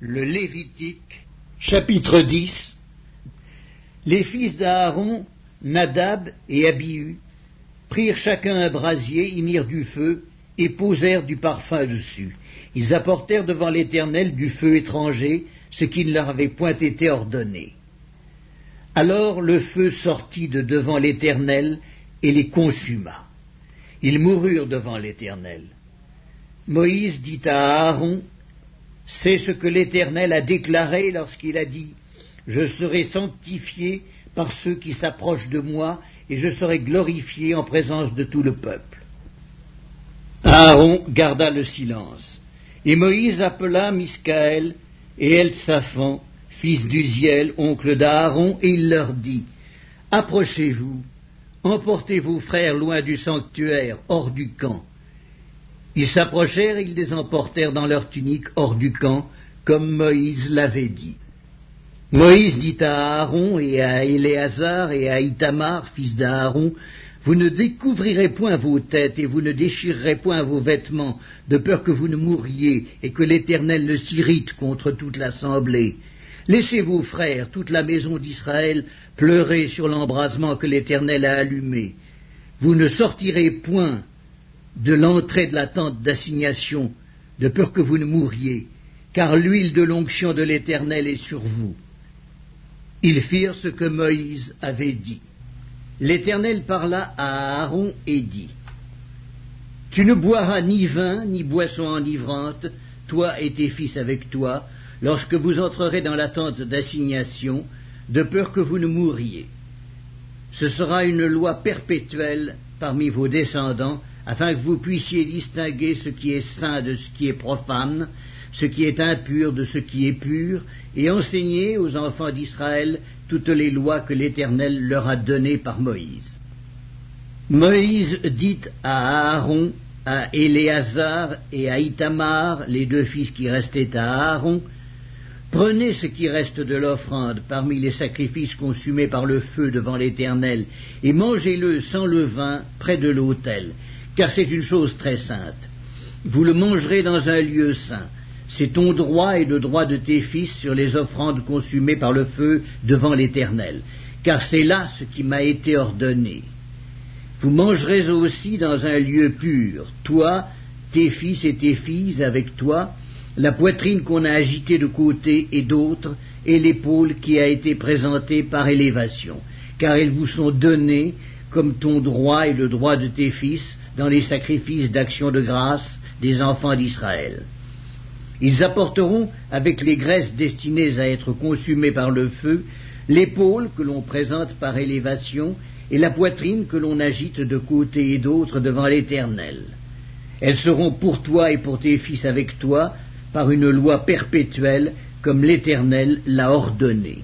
Le Lévitique, chapitre 10. Les fils d'Aaron, Nadab et Abihu, prirent chacun un brasier, y mirent du feu, et posèrent du parfum dessus. Ils apportèrent devant l'Éternel du feu étranger, ce qui ne leur avait point été ordonné. Alors le feu sortit de devant l'Éternel, et les consuma. Ils moururent devant l'Éternel. Moïse dit à Aaron, « C'est ce que l'Éternel a déclaré lorsqu'il a dit, « Je serai sanctifié par ceux qui s'approchent de moi, et je serai glorifié en présence de tout le peuple. » Aaron garda le silence. Et Moïse appela Miskaël et Elsaphan, fils d'Uziel, oncle d'Aaron, et il leur dit, « Approchez-vous, emportez vos frères loin du sanctuaire, hors du camp. » Ils s'approchèrent et ils les emportèrent dans leurs tuniques hors du camp, comme Moïse l'avait dit. Moïse dit à Aaron et à Éléazar et à Ithamar, fils d'Aaron, « Vous ne découvrirez point vos têtes et vous ne déchirerez point vos vêtements, de peur que vous ne mouriez et que l'Éternel ne s'irrite contre toute l'assemblée. Laissez vos frères, toute la maison d'Israël, pleurer sur l'embrasement que l'Éternel a allumé. Vous ne sortirez point de l'entrée de la tente d'assignation, de peur que vous ne mouriez, car l'huile de l'onction de l'Éternel est sur vous. » Ils firent ce que Moïse avait dit. L'Éternel parla à Aaron et dit, « Tu ne boiras ni vin, ni boisson enivrante, toi et tes fils avec toi, lorsque vous entrerez dans la tente d'assignation, de peur que vous ne mouriez. Ce sera une loi perpétuelle parmi vos descendants, afin que vous puissiez distinguer ce qui est saint de ce qui est profane, ce qui est impur de ce qui est pur, et enseigner aux enfants d'Israël toutes les lois que l'Éternel leur a données par Moïse. » Moïse dit à Aaron, à Éléazar et à Ithamar, les deux fils qui restaient à Aaron, « Prenez ce qui reste de l'offrande parmi les sacrifices consumés par le feu devant l'Éternel, et mangez-le sans levain près de l'autel, car c'est une chose très sainte. Vous le mangerez dans un lieu saint. C'est ton droit et le droit de tes fils sur les offrandes consumées par le feu devant l'Éternel, car c'est là ce qui m'a été ordonné. Vous mangerez aussi dans un lieu pur, toi, tes fils et tes filles avec toi, la poitrine qu'on a agitée de côté et d'autre, et l'épaule qui a été présentée par élévation, car elles vous sont données comme ton droit et le droit de tes fils dans les sacrifices d'action de grâce des enfants d'Israël. Ils apporteront, avec les graisses destinées à être consumées par le feu, l'épaule que l'on présente par élévation et la poitrine que l'on agite de côté et d'autre devant l'Éternel. Elles seront pour toi et pour tes fils avec toi, par une loi perpétuelle, comme l'Éternel l'a ordonné.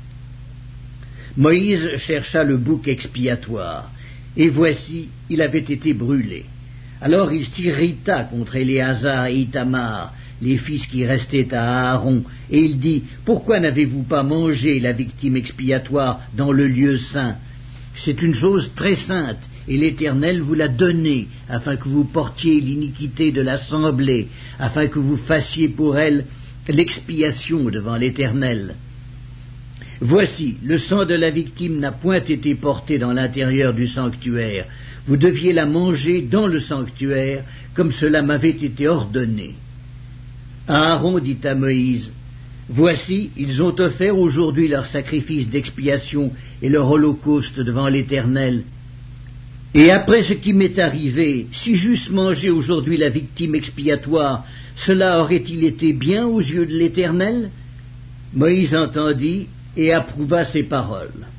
Moïse chercha le bouc expiatoire, et voici, il avait été brûlé. Alors il s'irrita contre Éléazar et Ithamar, les fils qui restaient à Aaron, et il dit, « Pourquoi n'avez-vous pas mangé la victime expiatoire dans le lieu saint? C'est une chose très sainte, et l'Éternel vous l'a donnée, afin que vous portiez l'iniquité de l'assemblée, afin que vous fassiez pour elle l'expiation devant l'Éternel. Voici, le sang de la victime n'a point été porté dans l'intérieur du sanctuaire. Vous deviez la manger dans le sanctuaire, comme cela m'avait été ordonné. » Aaron dit à Moïse, « Voici, ils ont offert aujourd'hui leur sacrifice d'expiation et leur holocauste devant l'Éternel. Et après ce qui m'est arrivé, si j'eusse mangé aujourd'hui la victime expiatoire, cela aurait-il été bien aux yeux de l'Éternel ?» Moïse entendit et approuva ces paroles.